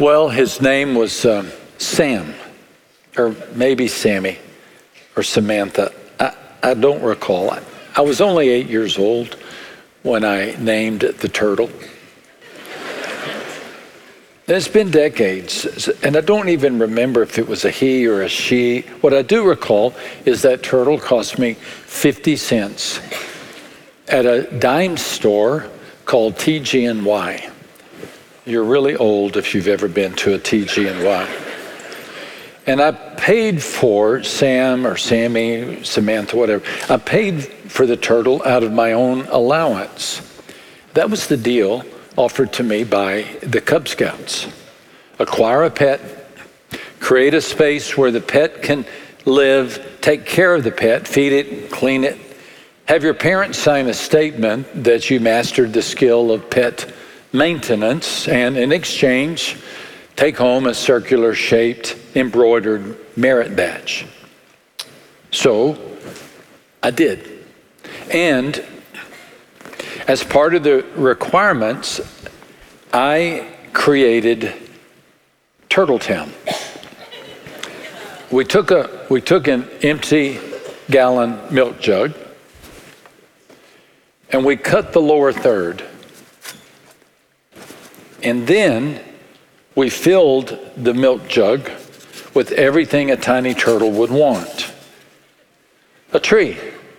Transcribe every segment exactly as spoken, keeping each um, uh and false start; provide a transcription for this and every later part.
Well, his name was um, Sam, or maybe Sammy, or Samantha. I, I don't recall. I, I was only eight years old when I named the turtle. It's been decades, and I don't even remember if it was a he or a she. What I do recall is that turtle cost me fifty cents at a dime store called T G N Y. You're really old if you've ever been to a T G N Y. And I paid for Sam or Sammy, Samantha, whatever. I paid for the turtle out of my own allowance. That was the deal offered to me by the Cub Scouts. Acquire a pet, create a space where the pet can live, take care of the pet, feed it, clean it, have your parents sign a statement that you mastered the skill of pet maintenance, and in exchange, take home a circular shaped, embroidered merit badge. So I did. And as part of the requirements, I created Turtle Town. We took a we took an empty gallon milk jug and we cut the lower third. And then we filled the milk jug with everything a tiny turtle would want. A tree,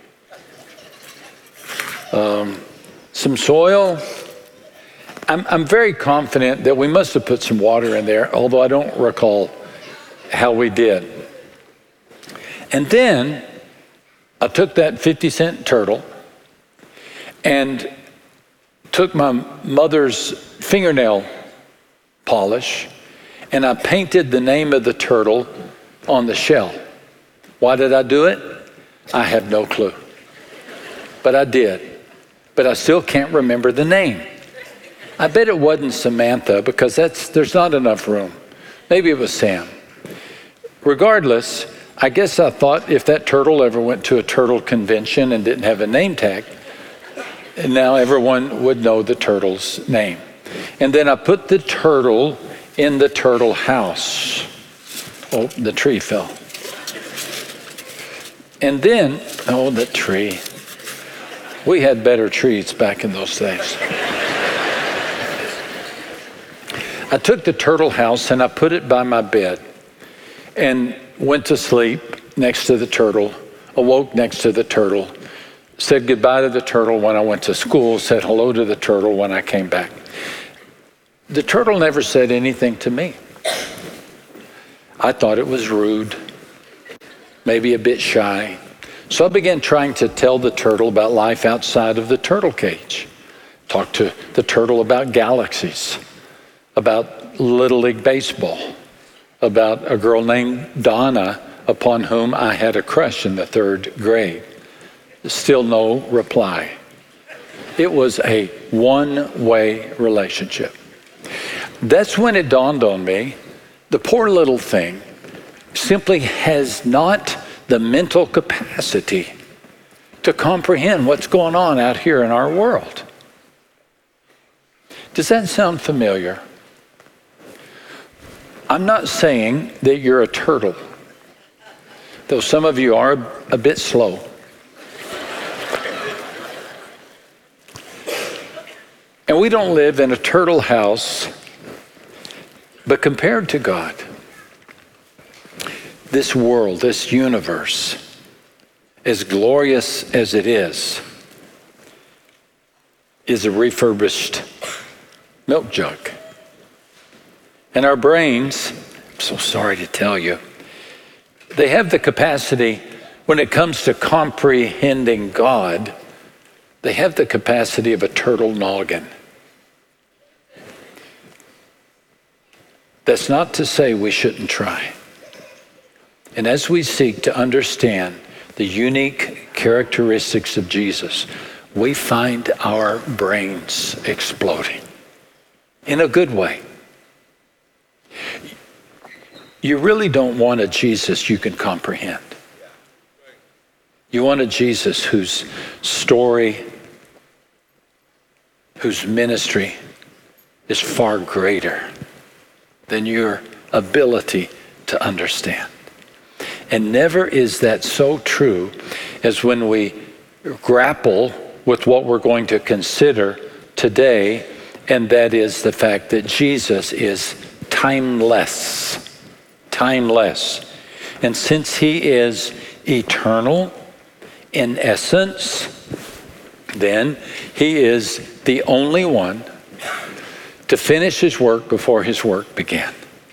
um, some soil. I'm, I'm very confident that we must have put some water in there, although I don't recall how we did. And then I took that fifty cent turtle and took my mother's fingernail polish and I painted the name of the turtle on the shell. Why did I do it? I have no clue. But I did. But I still can't remember the name. I bet it wasn't Samantha because that's there's not enough room. Maybe it was Sam. Regardless, I guess I thought if that turtle ever went to a turtle convention and didn't have a name tag, and now everyone would know the turtle's name. And then I put the turtle in the turtle house. Oh, the tree fell. And then, oh, the tree. We had better trees back in those days. I took the turtle house and I put it by my bed and went to sleep next to the turtle, awoke next to the turtle, said goodbye to the turtle when I went to school, said hello to the turtle when I came back. The turtle never said anything to me. I thought it was rude, maybe a bit shy. So I began trying to tell the turtle about life outside of the turtle cage. Talk to the turtle about galaxies, about Little League Baseball, about a girl named Donna upon whom I had a crush in the third grade. Still no reply. It was a one-way relationship. That's when it dawned on me, the poor little thing simply has not the mental capacity to comprehend what's going on out here in our world. Does that sound familiar? I'm not saying that you're a turtle, though some of you are a bit slow. And we don't live in a turtle house, but compared to God, this world, this universe, as glorious as it is, is a refurbished milk jug. And our brains, I'm so sorry to tell you, they have the capacity, when it comes to comprehending God, they have the capacity of a turtle noggin. That's not to say we shouldn't try. And as we seek to understand the unique characteristics of Jesus, we find our brains exploding in a good way. You really don't want a Jesus you can comprehend. You want a Jesus whose story, whose ministry is far greater than your ability to understand. And never is that so true as when we grapple with what we're going to consider today, and that is the fact that Jesus is timeless. Timeless. And since he is eternal in essence, then he is the only one to finish his work before his work began.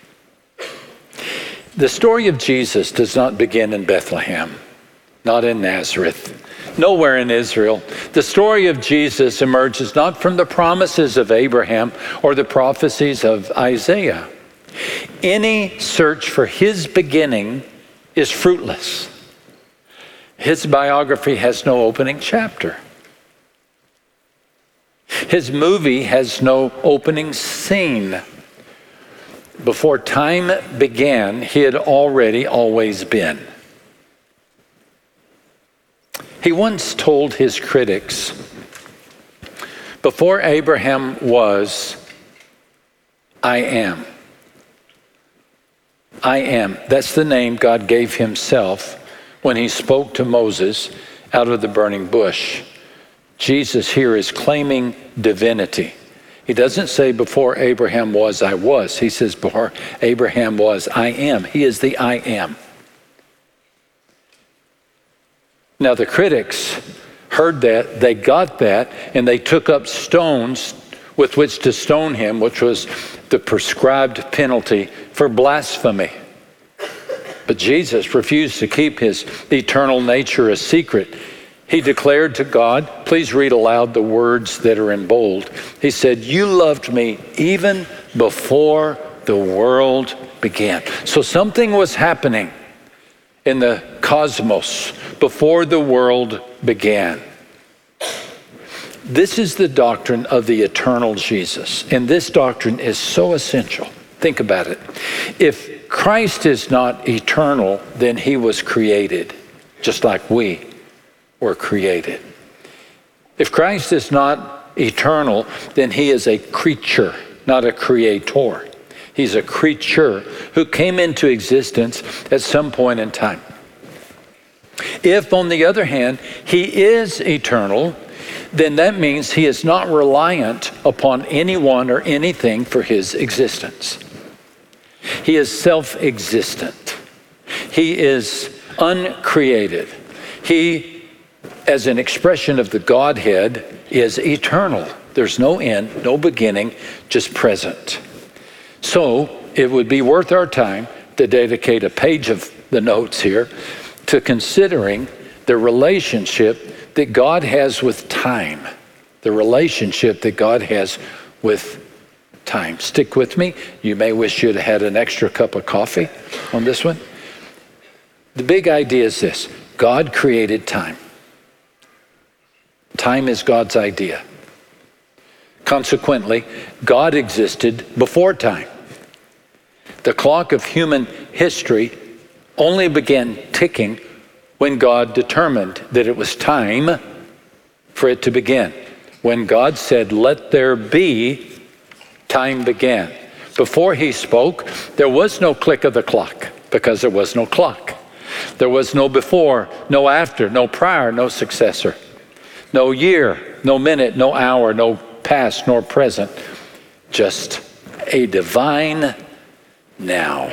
The story of Jesus does not begin in Bethlehem, not in Nazareth, nowhere in Israel. The story of Jesus emerges not from the promises of Abraham or the prophecies of Isaiah. Any search for his beginning is fruitless. His biography has no opening chapter. His movie has no opening scene. Before time began, he had already always been. He once told his critics, before Abraham was, I am. I am. That's the name God gave himself when he spoke to Moses out of the burning bush. Jesus here is claiming divinity. He doesn't say before Abraham was, I was. He says before Abraham was, I am. He is the I am. Now the critics heard that, they got that, and they took up stones with which to stone him, which was the prescribed penalty for blasphemy. But Jesus refused to keep his eternal nature a secret. He declared to God, please read aloud the words that are in bold. He said, you loved me even before the world began. So something was happening in the cosmos before the world began. This is the doctrine of the eternal Jesus. And this doctrine is so essential. Think about it. If Christ is not eternal, then he was created, just like we were created. If Christ is not eternal, then he is a creature, not a creator. He's a creature who came into existence at some point in time. If, on the other hand, he is eternal, then that means he is not reliant upon anyone or anything for his existence. He is self-existent. He is uncreated. He, as an expression of the Godhead, is eternal. There's no end, no beginning, just present. So it would be worth our time to dedicate a page of the notes here to considering the relationship that God has with time. The relationship that God has with time. Stick with me. You may wish you'd had an extra cup of coffee on this one. The big idea is this: God created time. Time is God's idea. Consequently, God existed before time. The clock of human history only began ticking when God determined that it was time for it to begin. When God said, "Let there be," time began. Before he spoke, there was no click of the clock because there was no clock. There was no before, no after, no prior, no successor. No year, no minute, no hour, no past nor present. Just a divine now.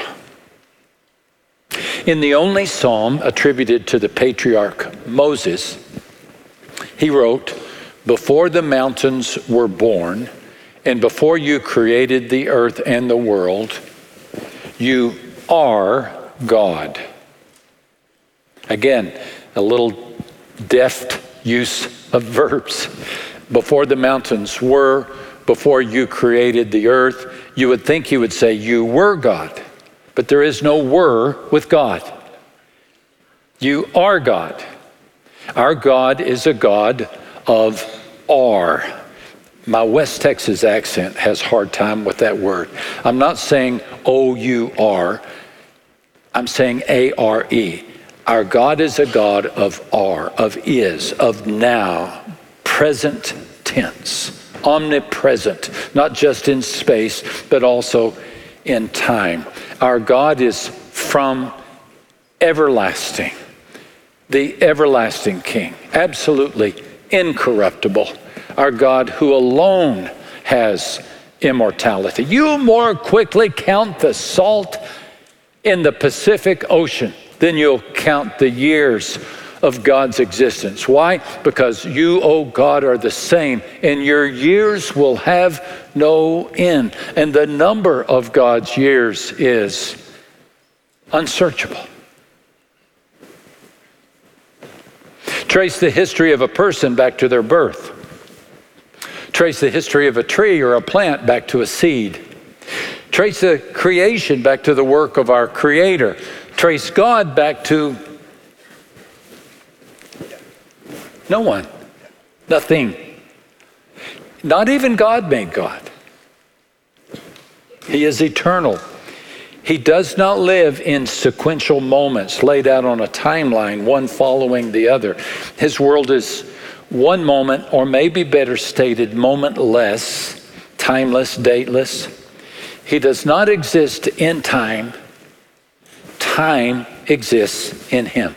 In the only psalm attributed to the patriarch Moses, he wrote, "Before the mountains were born, and before you created the earth and the world, you are God." Again, a little deft use of verbs. Before the mountains were, before you created the earth, you would think he would say you were God, but there is no were with God. You are God. Our God is a God of are. My West Texas accent has a hard time with that word. I'm not saying O U R. I'm saying A R E. Our God is a God of are, of is, of now, present tense, omnipresent, not just in space, but also in time. Our God is from everlasting, the everlasting King, absolutely incorruptible. Our God who alone has immortality. You more quickly count the salt in the Pacific Ocean than you'll count the years of God's existence. Why? Because you, O God, are the same, and your years will have no end. And the number of God's years is unsearchable. Trace the history of a person back to their birth. Trace the history of a tree or a plant back to a seed. Trace the creation back to the work of our Creator. Trace God back to no one, nothing. Not even God made God. He is eternal. He does not live in sequential moments laid out on a timeline, one following the other. His world is one moment, or maybe better stated, momentless, timeless, dateless. He does not exist in time. Time exists in him.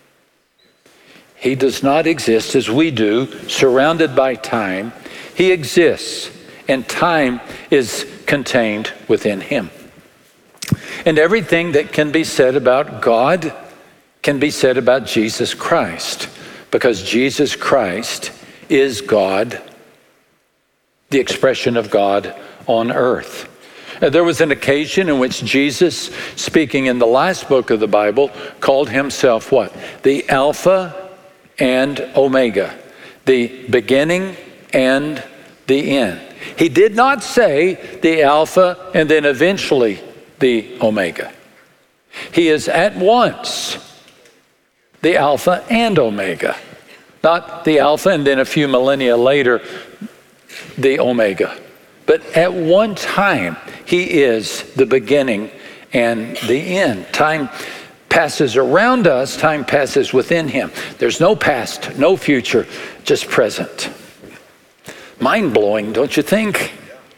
He does not exist as we do, surrounded by time. He exists, and time is contained within him. And everything that can be said about God can be said about Jesus Christ, because Jesus Christ is God, the expression of God on earth. There was an occasion in which Jesus, speaking in the last book of the Bible, called himself what? The Alpha and Omega, the beginning and the end. He did not say the Alpha and then eventually the Omega. He is at once the Alpha and Omega, not the Alpha and then a few millennia later the Omega. But at one time, he is the beginning and the end. Time passes around us, time passes within him. There's no past, no future, just present. Mind-blowing, don't you think?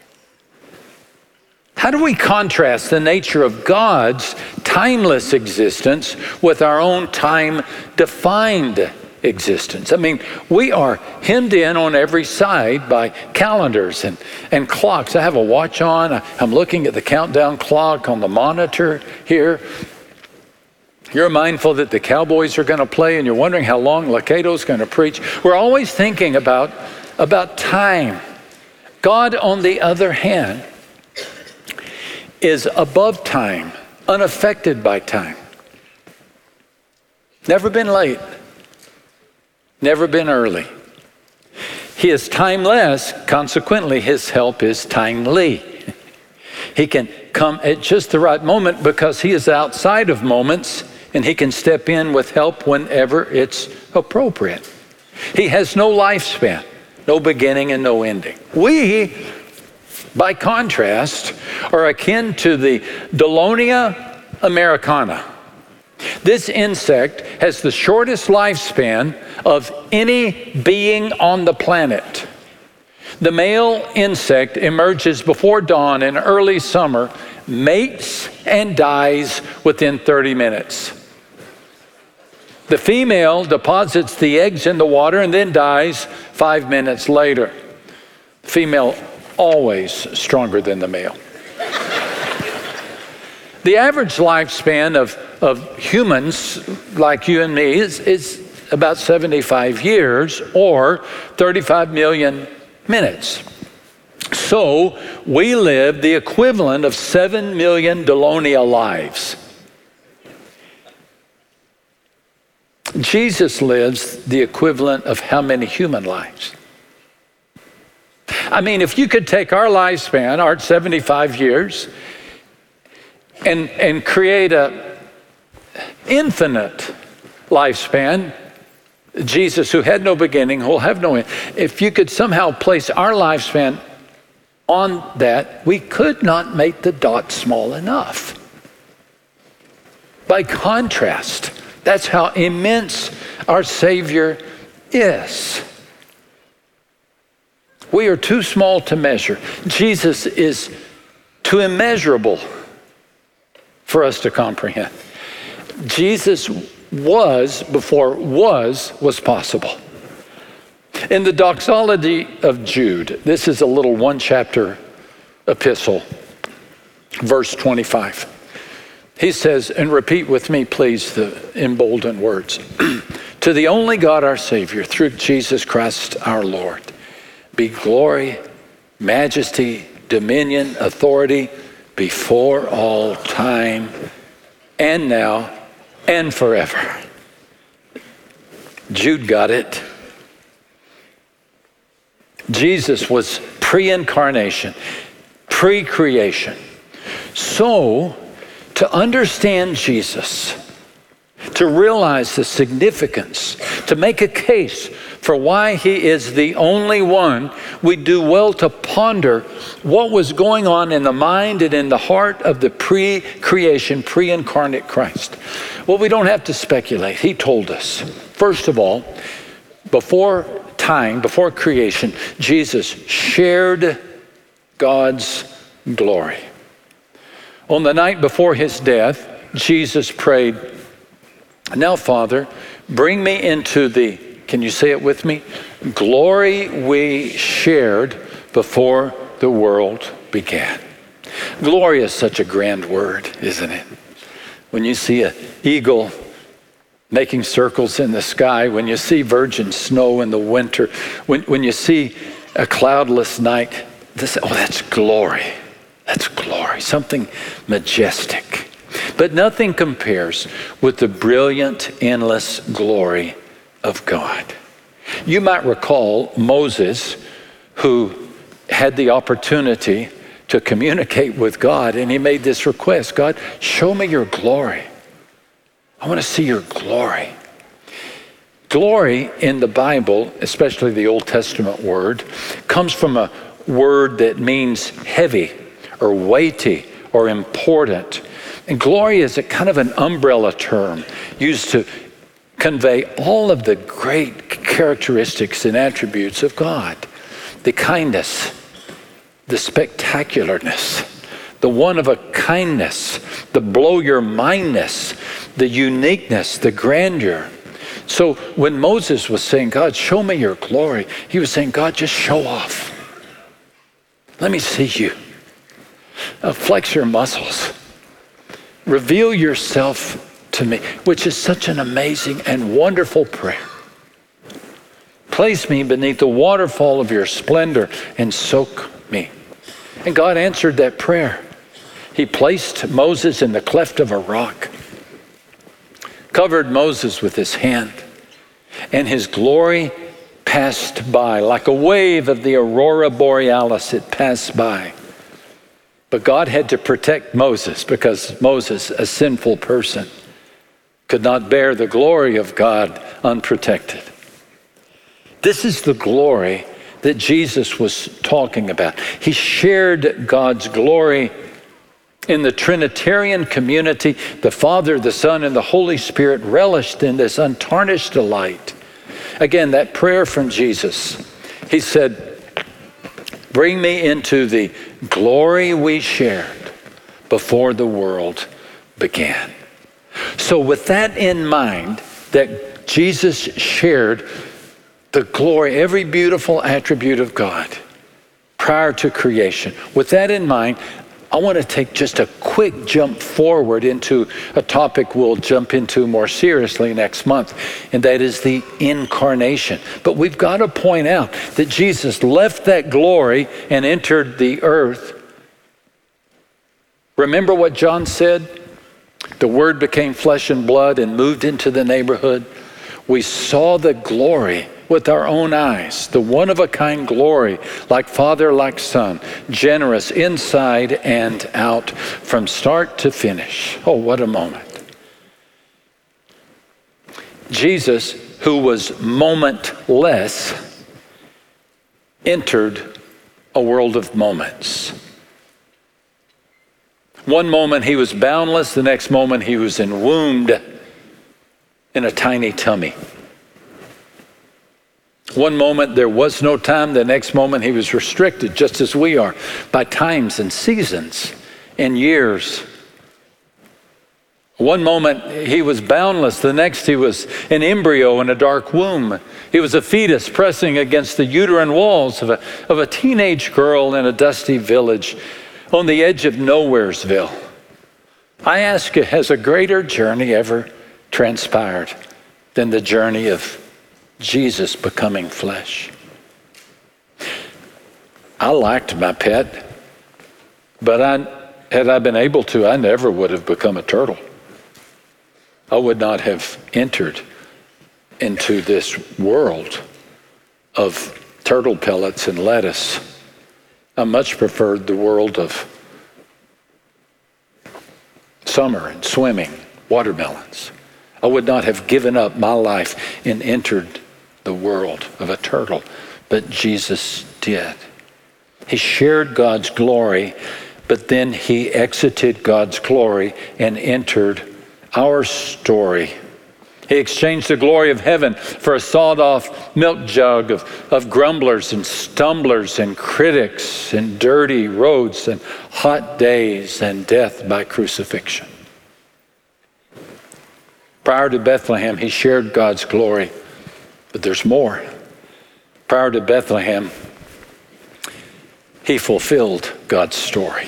How do we contrast the nature of God's timeless existence with our own time-defined existence? I mean, we are hemmed in on every side by calendars and, and clocks. I have a watch on. I'm looking at the countdown clock on the monitor here. You're mindful that the Cowboys are going to play, and you're wondering how long Lakato's going to preach. We're always thinking about, about time. God, on the other hand, is above time, unaffected by time. Never been late, never been early. He is timeless, consequently his help is timely. He can come at just the right moment because he is outside of moments, and he can step in with help whenever it's appropriate. He has no lifespan, no beginning and no ending. We, by contrast, are akin to the Dolonia americana. This insect has the shortest lifespan of any being on the planet. The male insect emerges before dawn in early summer, mates, and dies within thirty minutes. The female deposits the eggs in the water and then dies five minutes later. The female always stronger than the male. The average lifespan of, of humans like you and me is, is about seventy-five years or thirty-five million minutes. So we live the equivalent of seven million Dolonia lives. Jesus lives the equivalent of how many human lives? I mean, if you could take our lifespan, our seventy-five years, and, and create a infinite lifespan, Jesus, who had no beginning, will have no end. If you could somehow place our lifespan on that, we could not make the dot small enough. By contrast, that's how immense our Savior is. We are too small to measure. Jesus is too immeasurable for us to comprehend. Jesus was before was was possible. In the doxology of Jude, this is a little one chapter epistle, verse twenty-five. He says, and repeat with me, please, the emboldened words. To the only God, our Savior, through Jesus Christ, our Lord, be glory, majesty, dominion, authority before all time and now and forever. Jude got it. Jesus was pre-incarnation, pre-creation. So, to understand Jesus, to realize the significance, to make a case for why he is the only one, we do well to ponder what was going on in the mind and in the heart of the pre-creation, pre-incarnate Christ. Well, we don't have to speculate. He told us. First of all, before time, before creation, Jesus shared God's glory. On the night before his death, Jesus prayed, now, Father, bring me into the, can you say it with me? Glory we shared before the world began. Glory is such a grand word, isn't it? When you see an eagle making circles in the sky, when you see virgin snow in the winter, when, when you see a cloudless night, this, oh, that's glory. That's glory, something majestic. But nothing compares with the brilliant, endless glory of God. You might recall Moses, who had the opportunity to communicate with God, and he made this request, God, show me your glory. I want to see your glory. Glory in the Bible, especially the Old Testament word, comes from a word that means heavy or weighty or important. And glory is a kind of an umbrella term used to convey all of the great characteristics and attributes of God. The kindness, the spectacularness, the one of a kindness, the blow your mindness, the uniqueness, the grandeur. So when Moses was saying, God, show me your glory, he was saying, God, just show off. Let me see you. Uh, flex your muscles. Reveal yourself to me, which is such an amazing and wonderful prayer. Place me beneath the waterfall of your splendor and soak me. And God answered that prayer. He placed Moses in the cleft of a rock, covered Moses with his hand, and his glory passed by. Like a wave of the aurora borealis, it passed by. But God had to protect Moses because Moses, a sinful person, could not bear the glory of God unprotected. This is the glory that Jesus was talking about. He shared God's glory in the Trinitarian community. The Father, the Son, and the Holy Spirit relished in this untarnished delight. Again, that prayer from Jesus, he said, bring me into the glory we shared before the world began. So with that in mind, that Jesus shared the glory, every beautiful attribute of God prior to creation. With that in mind, I want to take just a quick jump forward into a topic we'll jump into more seriously next month, and that is the incarnation. But we've got to point out that Jesus left that glory and entered the earth. Remember what John said? The Word became flesh and blood and moved into the neighborhood. We saw the glory with our own eyes, the one-of-a-kind glory, like Father, like Son, generous inside and out, from start to finish. Oh, what a moment. Jesus, who was momentless, entered a world of moments. One moment he was boundless, the next moment he was enwombed in a tiny tummy. One moment there was no time, the next moment he was restricted, just as we are, by times and seasons and years. One moment he was boundless, the next he was an embryo in a dark womb. He was a fetus pressing against the uterine walls of a, of a teenage girl in a dusty village on the edge of Nowheresville. I ask you, has a greater journey ever transpired than the journey of Jesus becoming flesh? I liked my pet, but I, had I been able to, I never would have become a turtle. I would not have entered into this world of turtle pellets and lettuce. I much preferred the world of summer and swimming, watermelons. I would not have given up my life and entered the world of a turtle, but Jesus did. He shared God's glory, but then he exited God's glory and entered our story. He exchanged the glory of heaven for a sawed-off milk jug of, of grumblers and stumblers and critics and dirty roads and hot days and death by crucifixion. Prior to Bethlehem, he shared God's glory, but there's more. Prior to Bethlehem, he fulfilled God's story.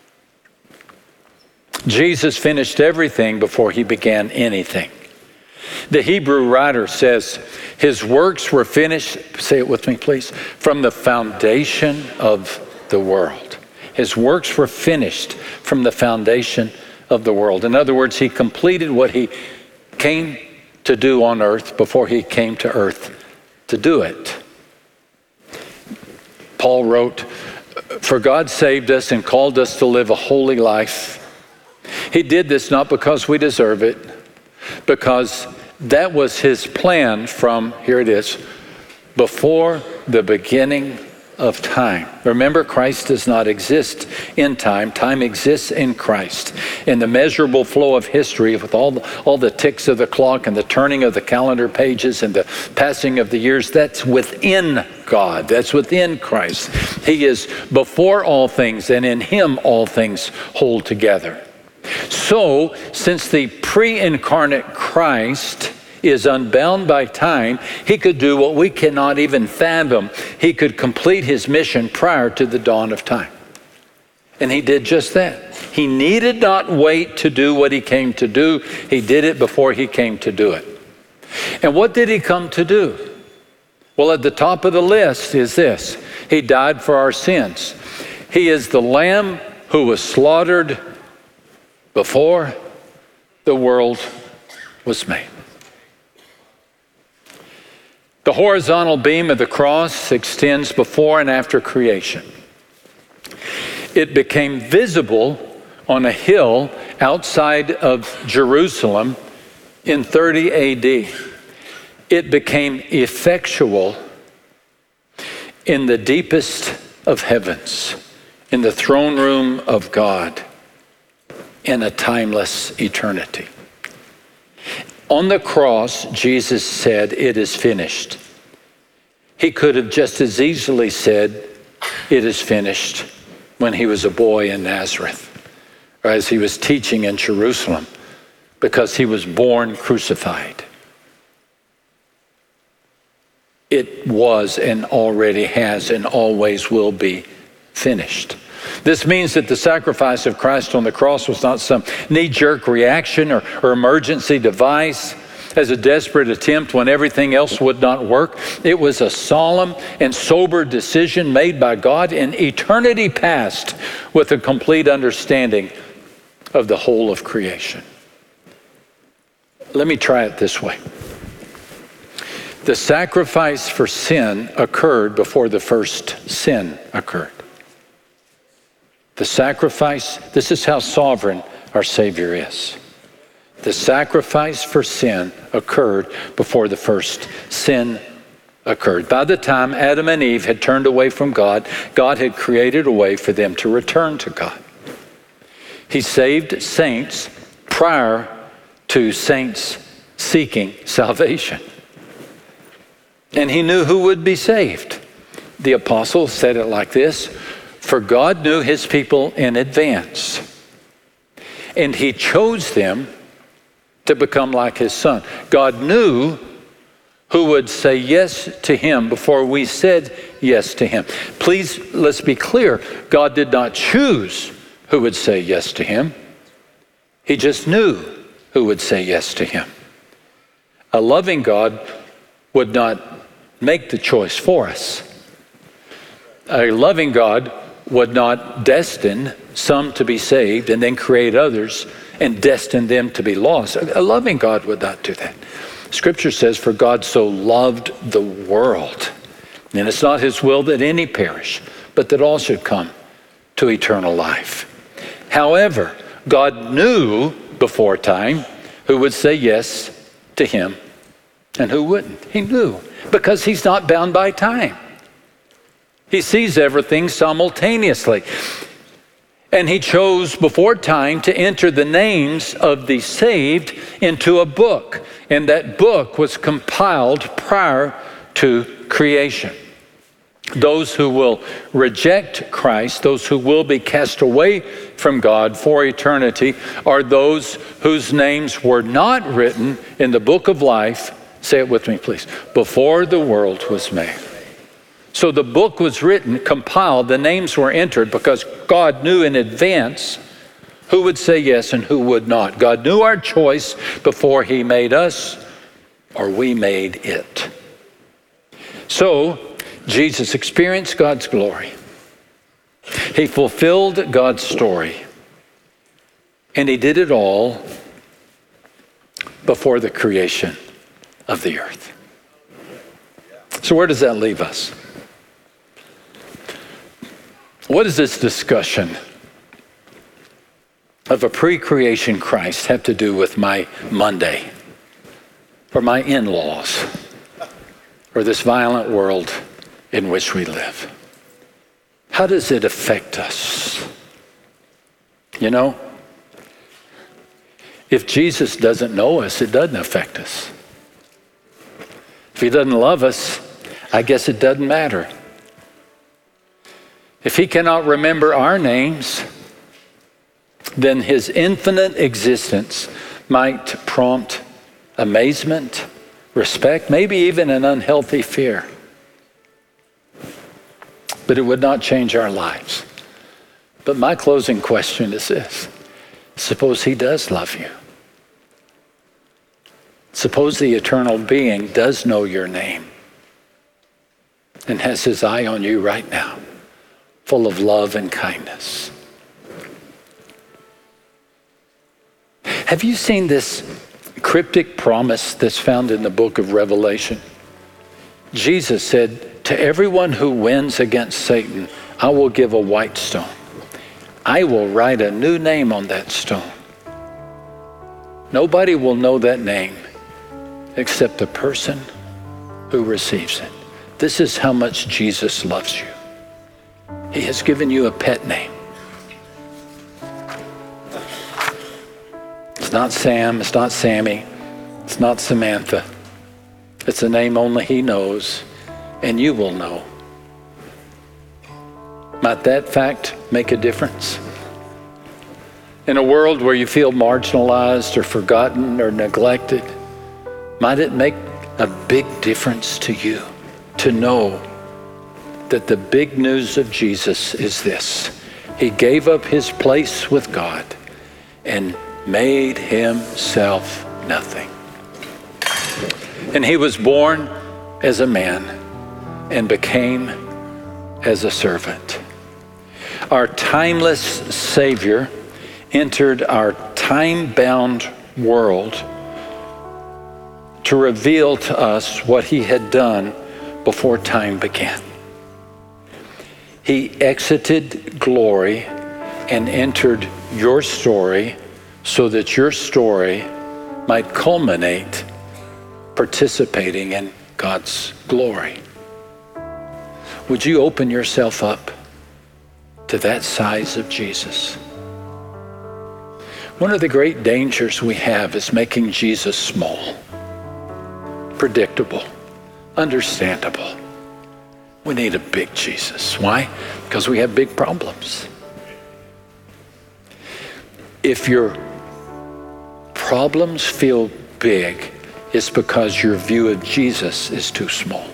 Jesus finished everything before he began anything. The Hebrew writer says his works were finished, say it with me please, from the foundation of the world. His works were finished from the foundation of the world. In other words, he completed what he came to do on earth before he came to earth to do it. Paul wrote, "For God saved us and called us to live a holy life. He did this not because we deserve it, because that was his plan from," here it is, "before the beginning of time." Remember, Christ does not exist in time. Time exists in Christ. In the measurable flow of history, with all the, all the ticks of the clock and the turning of the calendar pages and the passing of the years, that's within God. That's within Christ. He is before all things, and in him all things hold together. So, since the pre-incarnate Christ is unbound by time, he could do what we cannot even fathom. He could complete his mission prior to the dawn of time. And he did just that. He needed not wait to do what he came to do. He did it before he came to do it. And what did he come to do? Well, at the top of the list is this. He died for our sins. He is the Lamb who was slaughtered before the world was made. The horizontal beam of the cross extends before and after creation. It became visible on a hill outside of Jerusalem in thirty A D. It became effectual in the deepest of heavens, in the throne room of God, in a timeless eternity. On the cross, Jesus said, "It is finished." He could have just as easily said, "It is finished," when he was a boy in Nazareth, or as he was teaching in Jerusalem, because he was born crucified. It was and already has and always will be finished. This means that the sacrifice of Christ on the cross was not some knee-jerk reaction or, or emergency device as a desperate attempt when everything else would not work. It was a solemn and sober decision made by God in eternity past with a complete understanding of the whole of creation. Let me try it this way. The sacrifice for sin occurred before the first sin occurred. The sacrifice, this is how sovereign our Savior is. The sacrifice for sin occurred before the first sin occurred. By the time Adam and Eve had turned away from God, God had created a way for them to return to God. He saved saints prior to saints seeking salvation. And he knew who would be saved. The apostle said it like this: "For God knew his people in advance, and he chose them to become like his son. God knew who would say yes to him before we said yes to him. Please, let's be clear. God did not choose who would say yes to him. He just knew who would say yes to him. A loving God would not make the choice for us. A loving God would not destine some to be saved and then create others and destine them to be lost. A loving God would not do that. Scripture says, for God so loved the world. And it's not his will that any perish, but that all should come to eternal life. However, God knew before time who would say yes to him and who wouldn't. He knew, because he's not bound by time. He sees everything simultaneously. And he chose before time to enter the names of the saved into a book. And that book was compiled prior to creation. Those who will reject Christ, those who will be cast away from God for eternity, are those whose names were not written in the book of life, say it with me please, before the world was made. So the book was written, compiled, the names were entered because God knew in advance who would say yes and who would not. God knew our choice before he made us, or we made it. So Jesus experienced God's glory. He fulfilled God's story. And he did it all before the creation of the earth. So where does that leave us? What does this discussion of a pre-creation Christ have to do with my Monday, or my in-laws, or this violent world in which we live? How does it affect us? You know, if Jesus doesn't know us, it doesn't affect us. If he doesn't love us, I guess it doesn't matter. If he cannot remember our names, then his infinite existence might prompt amazement, respect, maybe even an unhealthy fear. But it would not change our lives. But my closing question is this. Suppose he does love you. Suppose the eternal being does know your name and has his eye on you right now, full of love and kindness. Have you seen this cryptic promise that's found in the book of Revelation? Jesus said, to everyone who wins against Satan, I will give a white stone. I will write a new name on that stone. Nobody will know that name except the person who receives it. This is how much Jesus loves you. He has given you a pet name. It's not Sam, it's not Sammy, it's not Samantha. It's a name only he knows, and you will know. Might that fact make a difference? In a world where you feel marginalized or forgotten or neglected, might it make a big difference to you to know that the big news of Jesus is this: he gave up his place with God and made himself nothing. And he was born as a man and became as a servant. Our timeless Savior entered our time-bound world to reveal to us what he had done before time began. He exited glory and entered your story so that your story might culminate participating in God's glory. Would you open yourself up to that size of Jesus? One of the great dangers we have is making Jesus small, predictable, understandable. We need a big Jesus. Why? Because we have big problems. If your problems feel big, it's because your view of Jesus is too small.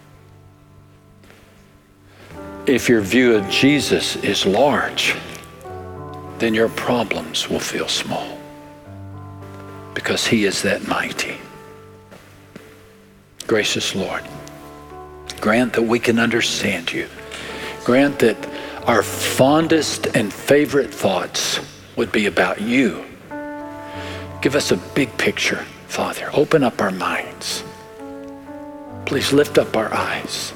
If your view of Jesus is large, then your problems will feel small because he is that mighty. Gracious Lord, grant that we can understand you. Grant that our fondest and favorite thoughts would be about you. Give us a big picture, Father. Open up our minds. Please lift up our eyes.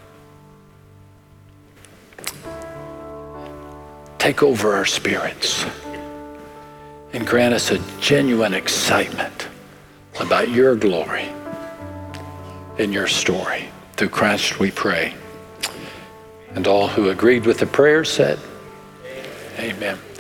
Take over our spirits and grant us a genuine excitement about your glory and your story. Through Christ we pray. And all who agreed with the prayer said, Amen.